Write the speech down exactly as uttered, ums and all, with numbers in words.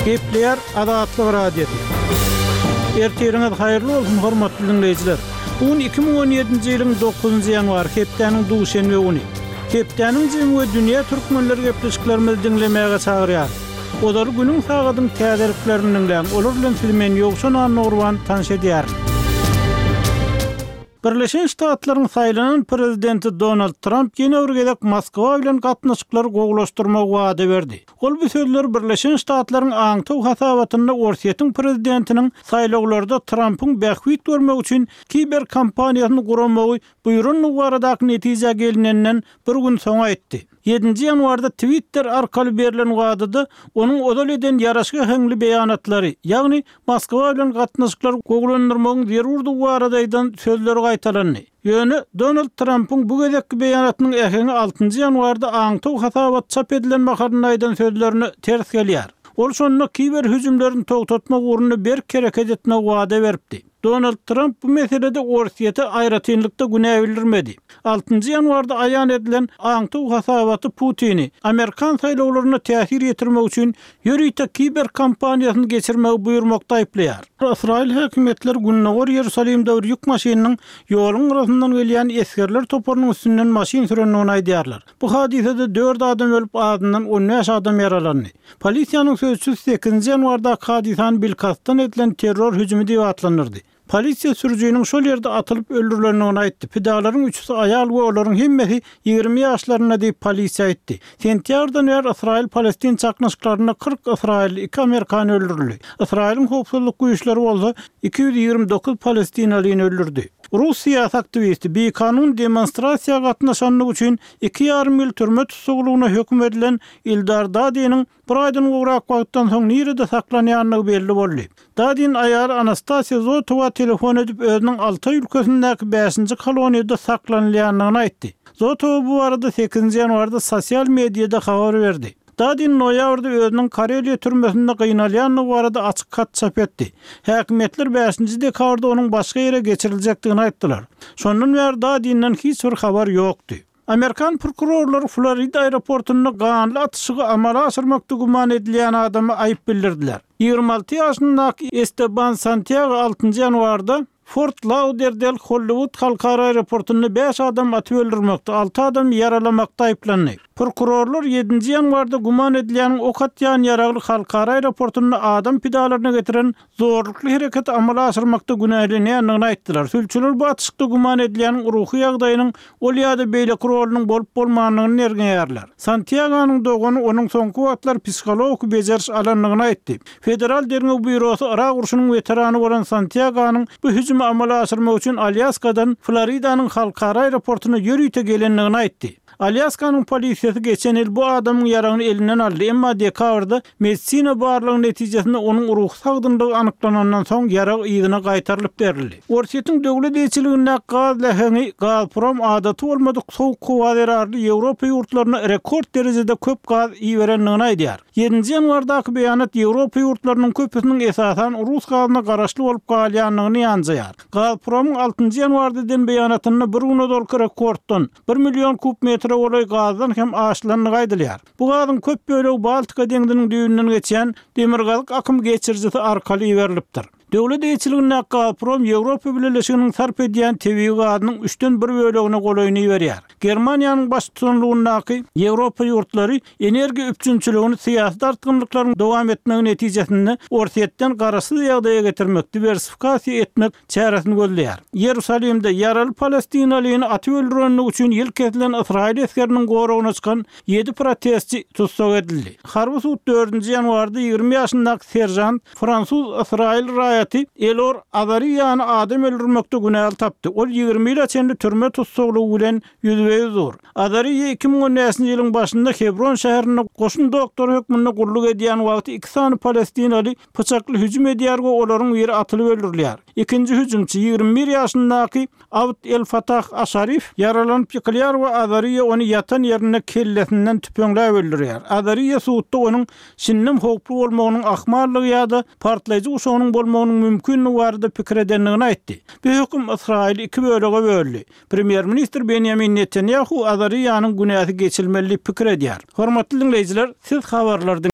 Gepleyer Adatlyk Radio. Ertiriňiz haýyrly bolsun hormatly dinleýijiler. Bugün iki bin on ýedinji ýylyň dokuzunjy ýanwar, hepdeniň duşenbe güni. Hepdeniň jemgy dünýä türkmenleri gepleşiklerimizi dinlemäge çagyrýar. Olar günüň sagadyň täzeliklerini dinleýän, olar bilen filmen ýokşan anurwan tanış edýär. Birleşen Ştatlaryň saýlanan prezidenti Donald Trump ýene bir gezek Moskwa bilen gatnaşyklary gowlaşdyrmak wada berdi. Ol bu sözler Birleşen Ştatlaryň aňtaw hasabatyny Orsiýetiň prezidentiniň saýlawlarda Trumpyň bähwit görmek üçin kiber kampaniýasyny guramagy buýruny baradaky netije gelinenden bir gün soň aýtdy. ýedinji ýanwarda Twitter arkaly berilen wagtyda onuň odal eden ýaraşky heňli beýanatlary, ýagny Moskwa bilen gatnaşyklar gowlandyrmagyň zerurdygy baradaýdan sözleri gaýtalandy. Ýöne Donald Trumpyň bu gezekki beýanatynyň ähini altynjy ýanwarda aňtaw hasabat çap edilen makarny aýdan sözlerini ters gelýär. Ol şonu kiber hüjümlerini togtatmak uğruna berk hereket etmek wada beripdi. Donald Trump bu meselede Orsiýete aýratynlykda günä bildirmedi. altynjy ýanwarda aýan edilen aňtaw hasabaty Putini Amerikan saýlawlaryna täsir ýetirmek üçin ýörüýte kiber kampaniýasyny geçirmegi buýurmakda aýplaýar. Israil häkimetleri Günnäwar Ýerusalimde bir ýük maşynynyň ýoluň arasyndan gelýän eskerler toparynyň üstünden maşyn sürendigini aýdýarlar. Bu hadisede dört adam ölüp adından on beş adam yaralandy. Polisiýanyň sözçüsü sekizinji ýanwarda hadisany bilkastan edilen terror hüjümi diýip atlanyrdy. Polisiýa sürüjüniň şol ýerde atylyp öldürilendigini aýtdy. Pidalaryň üçüsi aýal we olaryň hemmesi ýigirme ýaşlaryna diýip polisiýa aýtdy. Sentýardan beri Israil Palestin çaknaşyklaryna kırk Israil, iki Amerikan öldürildi. Israil'in howpsuzlyk güýçleri bolsa iki yüz ýigirme dokuz Palestinalyny öldürdi. Rus siýasat aktivisti bir kanun demonstrasiýa gatnaşanlyk üçin iki ýarym ýyl türme tutuklugyna hökm edilen Ildar Dadiňiň bir aýdan gowrak wagtdan soň nirede saklanýanlygy belli boldy. Dadiň aýary Anastasiya Zotowa telefon edip özüniň Altay ülkesindäki beşinji koloniýada saklanýanlygyny aýtdy. Zotowa bu arada sekizinji ýanwarda sosial mediada habar berdi. Dadiň noýabrda özüniň Kareliýa türmesinde gynalýanlygy barada açyk kat çap etdi. Häkimetler beşinji dekabrda onuň başga ýere geçirilejekdigini aýtdylar. Şondan beri Dadiňden hiç bir habar ýokdy. Amerikan prokurorlary Florida aeroportuna ganly atışygy amala aşyrmakda guman edilýän adamy aýyp bildirdiler. ýygrima alty ýaşyndaky Esteban Santiago altynjy ýanwarda Fort Lauderdale Hollywood halkara aeroportuna beş adam atyp öldürmekde, altı adam yaralamakda aýplandy. Prokurorlar ýedinji ýanwarda guman edilýän ok atýan ýaragly halkara aeroportuna adam pidalaryna getiren zorlukly hereket amala aşyrmakda günälenýändigini aýtdylar. Sülçüler bu atışykda guman edilýän ruhy ýagdaýynyň ol ýa-da beýleki rolunyň bolup bolmagyny nergeýärler. Santiago'nyň dogany onuň soňky wagtlar psikologik beceriş alanlygyny aýtdy. Federal Derňe Bürosu Irak urşunyň veterany bolan Santiago'nyň bu hüjümi amala aşyrmak üçin Alyaskadan Floridanyň halkara aeroportuna ýörüýte gelenligini aýtdy. Alyaskanyň polisiýasy geçen ýyl bu adamyň ýaragyny elinden aldy, emma dekabrda medisina barlygy netijesinde onuň ruh sagdynlygy anyklanandan soň ýarag ýygyna gaýtarylyp berildi. Orsiýetiň döwlet ýetçiliginde gaz leheňi Gazprom adaty bolmadyk sowuk howa zararly Ýewropa ýurtlaryna rekord derejede köp gaz ýiberenligini aýdýar. ýedinji ýanwardaky beýanat Ýewropa ýurtlarynyň köpüsiniň esasan Rus gazyna garaşly bolup galýanlygyny ýanjaýar. Gazpromyň altynjy ýanwarda den beýanatyny bir güne dolky rekorddan bir million kub metr olay gazdan hem aşlanlygy aýdylýar. Bu gazyň köp bölegi Baltika deňdiniň düýnünden geçen demirgazyk akym geçirjisi arkaly ýeberilipdir. Döwlet ýetçiligine Gazprom Ýewropa Birleşiginiň sarp edýän tebii gazynyň üçten bir bölegini golaýyny berýär. Germaniýanyň baş tutanlygyndaky Ýewropa ýurtlary energiýa üçinçiligini syýasat artgynlyklaryň dowam etmegi netijesinde Orsiýetden garaşsyz ýagdaýa getirmek, diversifikasiýa etmek çäresini gözleýär. Ýerusalimde ýaraly Palestinalyny atyp öldürenlik üçin ýyl kesilen Israil eskeriniň goragyna çykan ýedi protestçi tutsak edildi. Harby sud dördünji ýanwarda ýygrime ýaşyndaky serjant Fransuz Israil raýaty Elor Azariýany adam öldürmekde günäli tapdy. Ol ýygrime ýyl açenli türme tutsaklygy bilen ýüzüňe zor. Azariýa iki bin on beşinji ýylyň başynda Hebron şäherine goşun doktor hökmünde gurluk edýän wagty iki sany Palestinaly pıçakly hüjüm edýär we olaryň biri atylyp öldürilýär. İkinji hüjümçi ýygrime bir ýaşyndaky Abd El Fatah Asharif yaralanyp ýykylýar we Azariýa ony ýatan ýerine kellesinden tüpeňläp öldürýär. Azariýa suwtda onuň şinnim howplu bolmagynyň ahmarlygy ýa-da partlaýjy uşagynyň bolmagynyň mümkinligi barada pikir edenligini aýtdy. Bu hökm Israil iki bölege böldi. Premier minister Benjamin Netanyahu Azariýanyň günäsi geçilmeli pikir edýär. Hormatly dinleýijiler, siz habarlardan